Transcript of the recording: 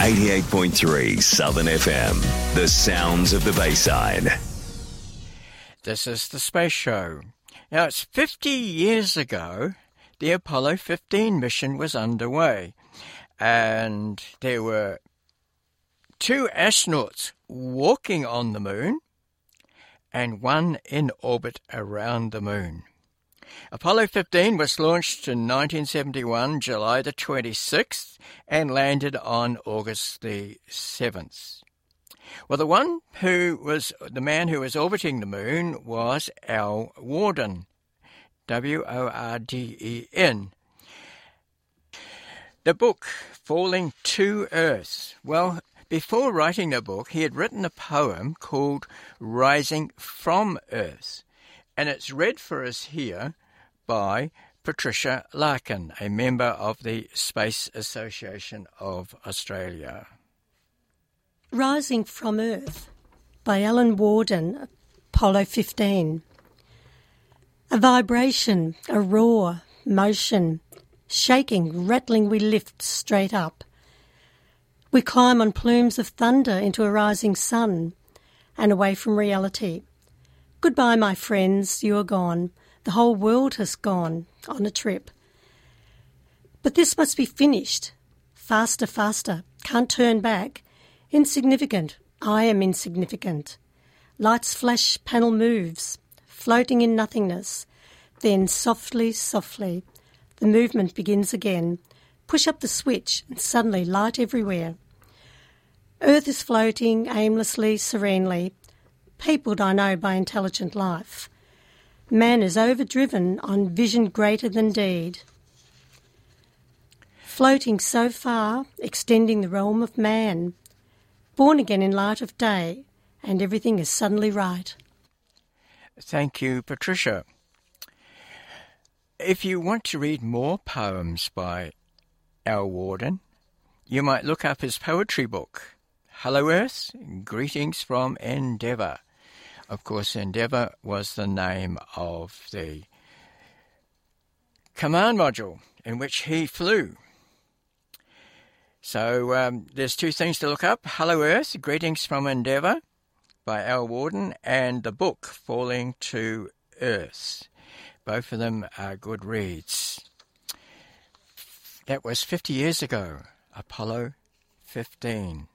88.3 Southern FM, the sounds of the Bayside. This is the Space Show. Now, it's 50 years ago the Apollo 15 mission was underway, and there were 2 astronauts walking on the moon and 1 in orbit around the moon. Apollo 15 was launched in 1971, July the 26th, and landed on August the 7th. Well, the man who was orbiting the moon was Al Worden, W-O-R-D-E-N. The book, Falling to Earth. Well, before writing the book, he had written a poem called Rising from Earth, and it's read for us here by Patricia Larkin, a member of the Space Association of Australia. Rising from Earth by Alan Worden, Apollo 15. A vibration, a roar, motion, shaking, rattling we lift straight up. We climb on plumes of thunder into a rising sun and away from reality. Goodbye, my friends, you are gone. The whole world has gone on a trip. But this must be finished. Faster, faster. Can't turn back. Insignificant. I am insignificant. Lights flash, panel moves, floating in nothingness. Then softly, softly, the movement begins again. Push up the switch and suddenly light everywhere. Earth is floating aimlessly, serenely, peopled, I know, by intelligent life. Man is overdriven on vision greater than deed. Floating so far, extending the realm of man, born again in light of day, and everything is suddenly right. Thank you, Patricia. If you want to read more poems by Al Worden, you might look up his poetry book, Hello Earth, Greetings from Endeavour. Of course, Endeavour was the name of the command module in which he flew. So there's 2 things to look up, Hello Earth, Greetings from Endeavour by Al Worden, and the book, Falling to Earth. Both of them are good reads. That was 50 years ago, Apollo 15.